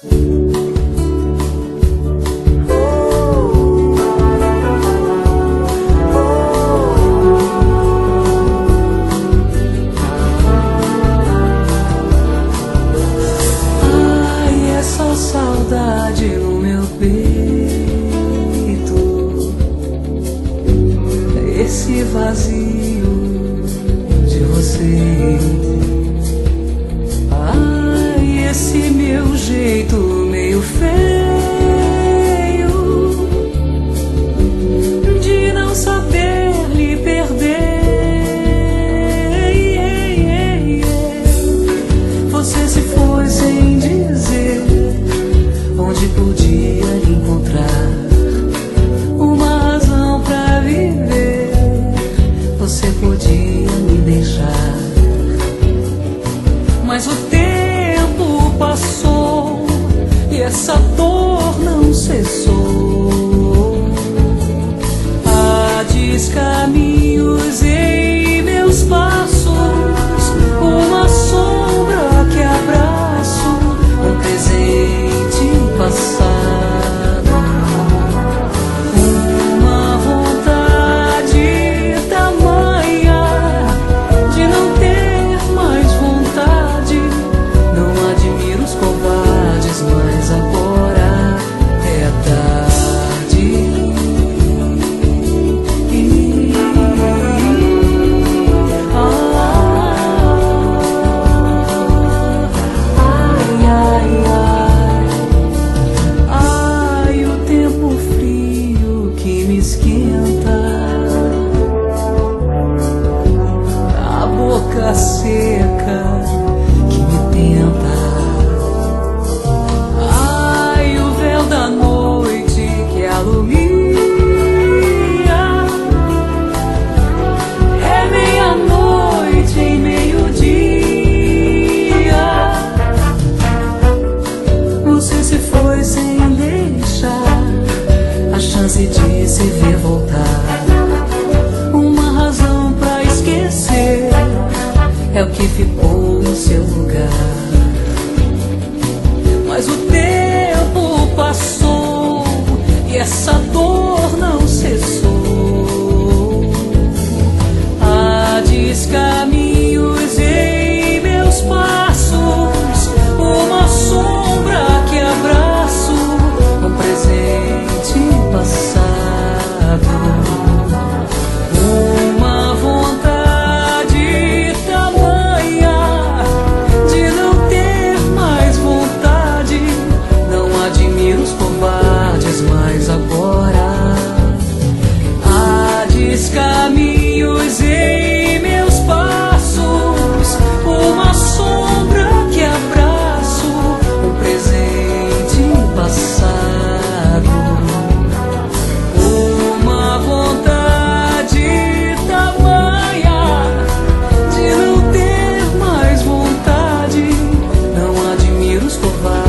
Saudade no meu peito, esse vazio de você. Ai, esse meu jeito meio feio de não saber lhe perder. Você se foi sem dizer onde podia encontrar uma razão pra viver. Você podia me deixar, mas o tempo passou e essa dor não cessou. Há descaminhos em meus passos, uma sombra que abraço, um presente passado, uma vontade tamanha de não ter mais vontade. Não admiro os covardes, mas agora é tarde. Ai, ai, ai, o tempo frio que me esquenta, a boca seca que me tenta. Ai, o véu da noite que alumia, é meia-noite e meio-dia. Você se foi sem deixar a chance de se ver voltar, uma razão pra esquecer, é o que ficou em seu lugar. Mas o tempo passou e essa dor não cessou. Há descaminhos em meus passos, uma sombra que abraço, um presente passado, uma vontade tamanha de não ter mais vontade. Não admiro os covardes, mas agora há descaminhos em meus passos, uma sombra que abraço, um presente passado, uma vontade tamanha de não ter mais vontade. Não admiro os covardes,